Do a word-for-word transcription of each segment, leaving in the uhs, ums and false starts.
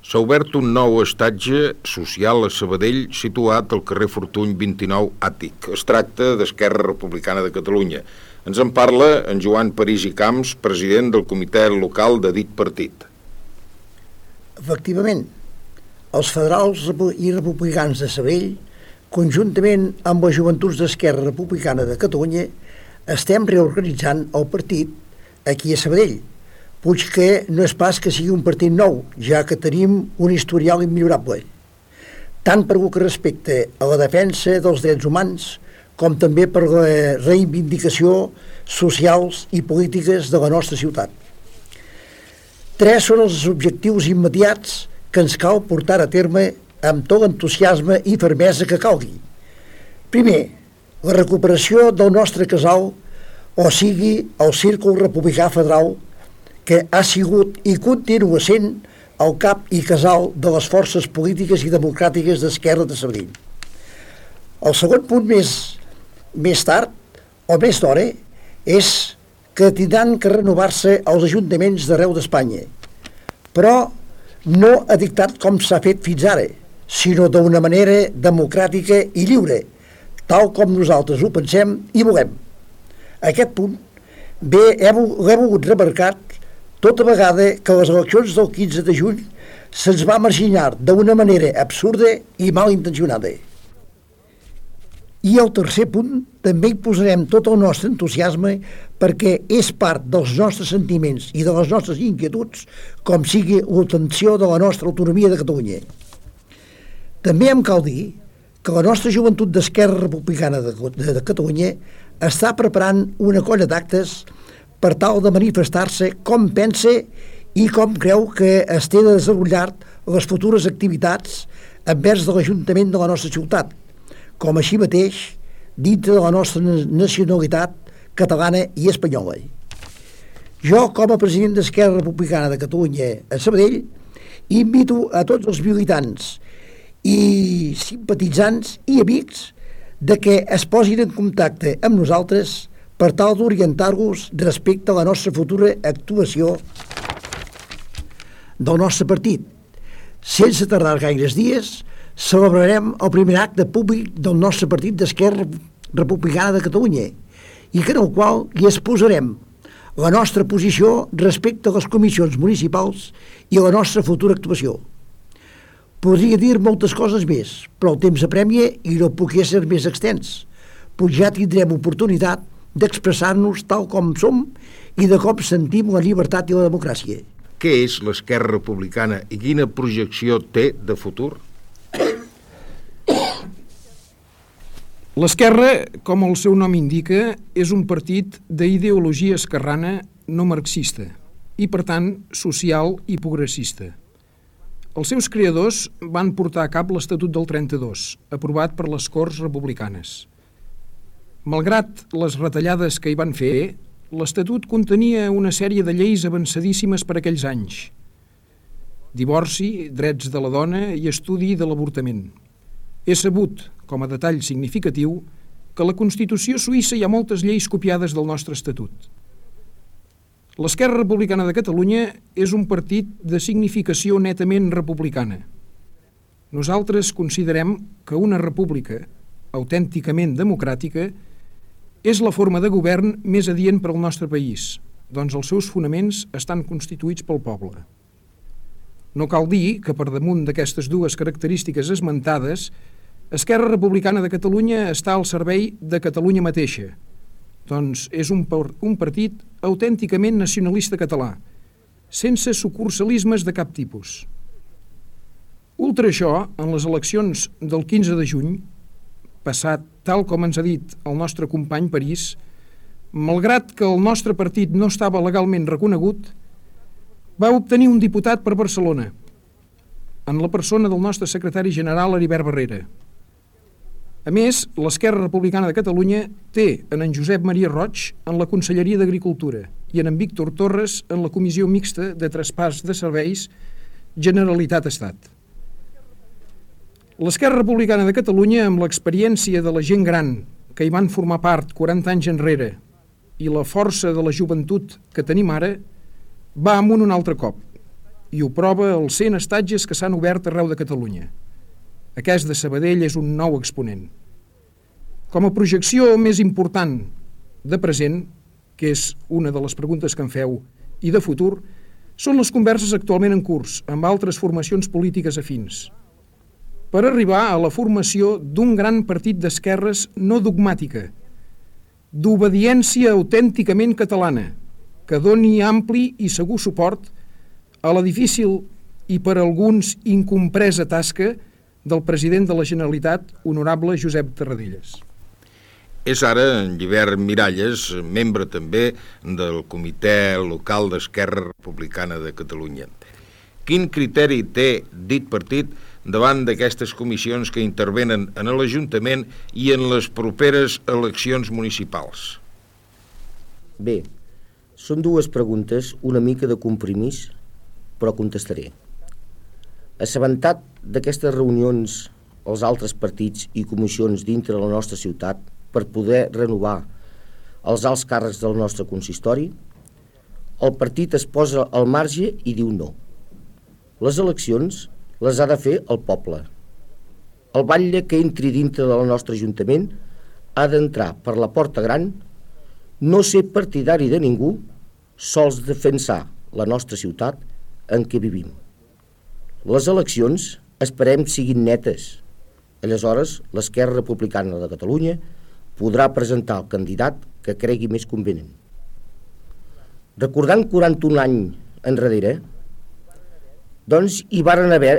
S'ha obert un nou estatge social a Sabadell situat al carrer Fortuny vint-i-nou Àtic. Es tracta d'Esquerra Republicana de Catalunya. Ens en parla en Joan París i Camps, president del comitè local de dit partit. Efectivament, els federals i republicans de Sabadell, conjuntament amb les joventuts d'Esquerra Republicana de Catalunya, estem reorganitzant el partit aquí a Sabadell, puig que no és pas que sigui un partit nou, ja que tenim un historial immillorable, tant per el que respecta a la defensa dels drets humans com també per la reivindicació socials i polítiques de la nostra ciutat. Tres són els objectius immediats que ens cal portar a terme amb tot l'entusiasme i fermesa que calgui. Primer, la recuperació del nostre casal, o sigui, el Círcul Republicà Federal, que ha sigut i continua sent el cap i casal de les forces polítiques i democràtiques d'Esquerra de Sabadell. El segon punt més, més tard, o més d'hora, és que tindran que renovar-se els ajuntaments d'arreu d'Espanya, però no ha dictat com s'ha fet fins ara, sinó d'una manera democràtica i lliure, tal com nosaltres ho pensem i volem. Aquest punt bé l'he volgut remarcar tota vegada que les eleccions del quinze de juny se'ns va marginar d'una manera absurda i mal intencionada. I el tercer punt també hi posarem tot el nostre entusiasme perquè és part dels nostres sentiments i de les nostres inquietuds com sigui l'obtenció de la nostra autonomia de Catalunya. També em cal dir que la nostra joventut d'Esquerra Republicana de, de, de Catalunya està preparant una colla d'actes per tal de manifestar-se com pensa i com creu que es té de desenvolupar les futures activitats envers de l'Ajuntament de la nostra ciutat, com així mateix dintre de la nostra nacionalitat catalana i espanyola. Jo, com a president d'Esquerra Republicana de Catalunya a Sabadell, invito a tots els militants i simpatitzants i amics de que es posin en contacte amb nosaltres per tal d'orientar-vos respecte a la nostra futura actuació del nostre partit. Sense tardar gaires dies, celebrarem el primer acte públic del nostre partit d'Esquerra Republicana de Catalunya i que en el qual hi exposarem la nostra posició respecte a les comissions municipals i la nostra futura actuació. Podria dir moltes coses més, però el temps apremia i no puc ser més extens, pues ja tindrem oportunitat d'expressar-nos tal com som i de com sentim la llibertat i la democràcia. Què és l'Esquerra Republicana i quina projecció té de futur? L'Esquerra, com el seu nom indica, és un partit d'ideologia esquerrana no marxista i, per tant, social i progressista. Els seus creadors van portar a cap l'Estatut del trenta-dos, aprovat per les Corts Republicanes. Malgrat les retallades que hi van fer, l'Estatut contenia una sèrie de lleis avançadíssimes per aquells anys. Divorci, drets de la dona i estudi de l'avortament. És sabut, com a detall significatiu, que a la Constitució suïssa hi ha moltes lleis copiades del nostre Estatut. L'Esquerra Republicana de Catalunya és un partit de significació netament republicana. Nosaltres considerem que una república autènticament democràtica és la forma de govern més adient per al nostre país, doncs els seus fonaments estan constituïts pel poble. No cal dir que per damunt d'aquestes dues característiques esmentades, Esquerra Republicana de Catalunya està al servei de Catalunya mateixa, doncs és un, un partit autènticament nacionalista català, sense sucursalismes de cap tipus. Ultra això, en les eleccions del quinze de juny, passat tal com ens ha dit el nostre company París, malgrat que el nostre partit no estava legalment reconegut, va obtenir un diputat per Barcelona, en la persona del nostre secretari general Heribert Barrera. A més, l'Esquerra Republicana de Catalunya té en en Josep Maria Roig en la Conselleria d'Agricultura i en en Víctor Torres en la Comissió Mixta de Traspàs de Serveis Generalitat-Estat. L'Esquerra Republicana de Catalunya, amb l'experiència de la gent gran que hi van formar part quaranta anys enrere i la força de la joventut que tenim ara, va amunt un altre cop. i ho prova els cent estatges que s'han obert arreu de Catalunya. Aquest de Sabadell és un nou exponent. Com a projecció més important de present, que és una de les preguntes que em feu, i de futur, són les converses actualment en curs amb altres formacions polítiques afins, per arribar a la formació d'un gran partit d'esquerres no dogmàtica, d'obediència autènticament catalana, que doni ampli i segur suport a la difícil i per alguns incompresa tasca del president de la Generalitat, honorable Josep Tarradellas. És ara en Llibert Miralles, membre també del Comitè Local d'Esquerra Republicana de Catalunya. Quin criteri té dit partit davant d'aquestes comissions que intervenen en l'Ajuntament i en les properes eleccions municipals? Bé, són dues preguntes una mica de compromís, però contestaré. Assabentat d'aquestes reunions els altres partits i comissions dintre de la nostra ciutat per poder renovar els alts càrrecs del nostre consistori, el partit es posa al marge i diu no. Les eleccions les ha de fer el poble. El batlle que entri dintre del nostre Ajuntament ha d'entrar per la porta gran, no ser partidari de ningú, sols defensar la nostra ciutat en què vivim. Les eleccions esperem siguin netes. Aleshores, l'Esquerra Republicana de Catalunya podrà presentar el candidat que cregui més convenient. Recordant quaranta-un anys enrere, doncs hi varen haver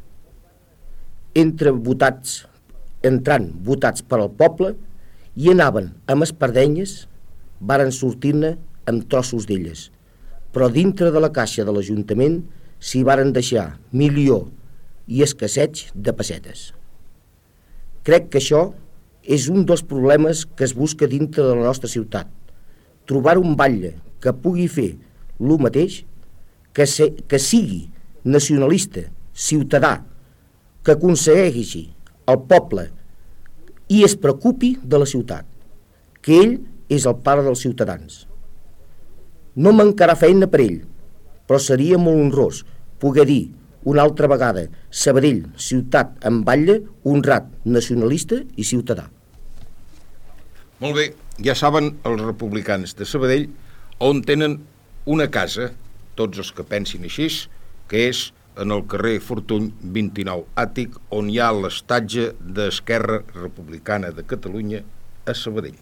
entre votats, entrant votats per al poble i anaven amb espardenyes, varen sortir-ne amb trossos d'elles, però dintre de la caixa de l'Ajuntament s'hi varen deixar milió i escasseig de pessetes. Crec que això és un dels problemes que es busca dintre de la nostra ciutat. Trobar un batlle que pugui fer el mateix, que, se, que sigui nacionalista, ciutadà, que aconsegueixi el poble i es preocupi de la ciutat, que ell és el pare dels ciutadans. No mancarà feina per ell, però seria molt honrós poder dir una altra vegada Sabadell, ciutat amb batlle, honrat, nacionalista i ciutadà. Molt bé, ja saben els republicans de Sabadell on tenen una casa, tots els que pensin així, que és en el carrer Fortuny vint-i-nou Àtic, on hi ha l'estatge d'Esquerra Republicana de Catalunya a Sabadell.